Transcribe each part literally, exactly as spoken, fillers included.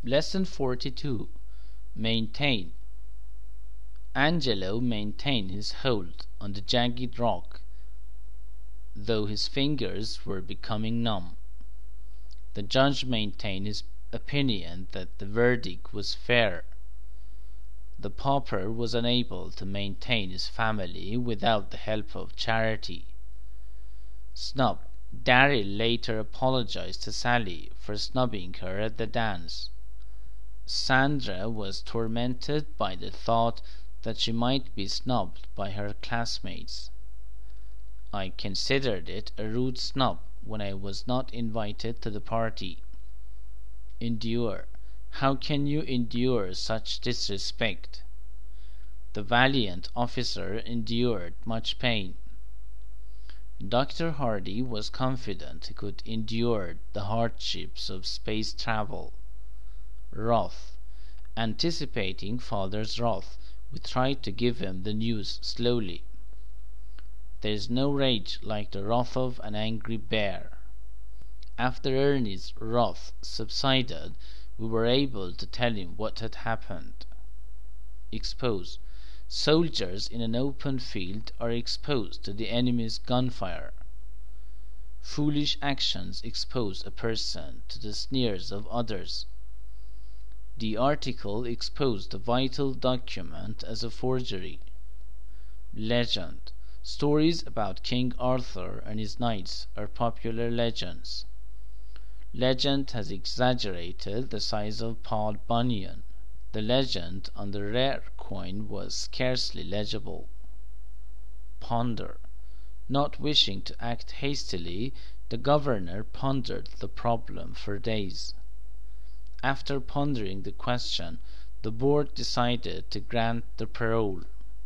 Lesson forty-two. Maintain. Angelo maintained his hold on the jagged rock, though his fingers were becoming numb. The judge maintained his opinion that the verdict was fair. The pauper was unable to maintain his family without the help of charity. Snubbed. Daryl later apologized to Sally for snubbing her at the dance. Sandra was tormented by the thought that she might be snubbed by her classmates. I considered it a rude snub when I was not invited to the party. Endure. How can you endure such disrespect? The valiant officer endured much pain. Doctor Hardy was confident he could endure the hardships of space travel. Wrath. Anticipating father's wrath, we tried to give him the news slowly. There is no rage like the wrath of an angry bear. After Ernie's wrath subsided, we were able to tell him what had happened. Expose. Soldiers in an open field are exposed to the enemy's gunfire. Foolish actions expose a person to the sneers of others. The article exposed a vital document as a forgery. Legend. Stories about King Arthur and his knights are popular legends. Legend has exaggerated the size of Paul Bunyan. The legend on the rare coin was scarcely legible. Ponder. Not wishing to act hastily, the governor pondered the problem for days. After pondering the question, the board decided to grant the parole.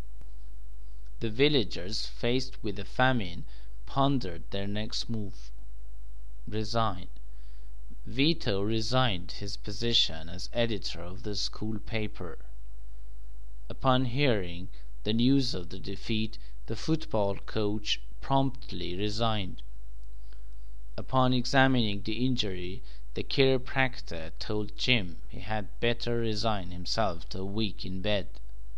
The villagers, faced with a famine, pondered their next move. Resign. Vito resigned his position as editor of the school paper. Upon hearing the news of the defeat, the football coach promptly resigned. Upon examining the injury, the chiropractor told Jim he had better resign himself to a week in bed.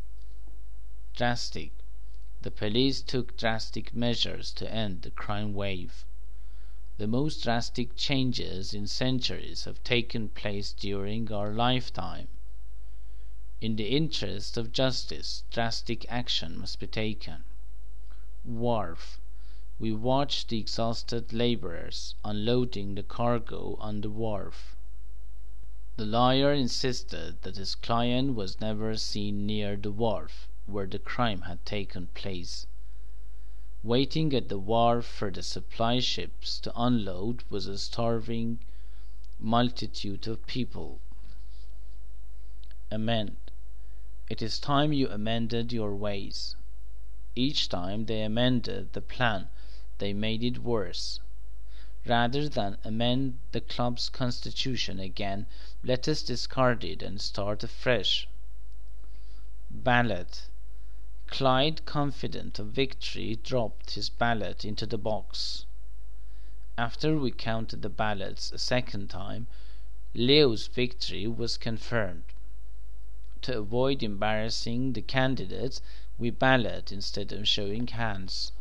Drastic. The police took drastic measures to end the crime wave. The most drastic changes in centuries have taken place during our lifetime. In the interest of justice, drastic action must be taken. Wharf. We watched the exhausted laborers unloading the cargo on the wharf. The lawyer insisted that his client was never seen near the wharf where the crime had taken place. Waiting at the wharf for the supply ships to unload was a starving multitude of people. Amend. It is time you amended your ways. Each time they amended the plan, they made it worse. Rather than amend the club's constitution again, let us discard it and start afresh. Ballot. Clyde, confident of victory, dropped his ballot into the box. After we counted the ballots a second time, Leo's victory was confirmed. To avoid embarrassing the candidates, we ballot instead of showing hands.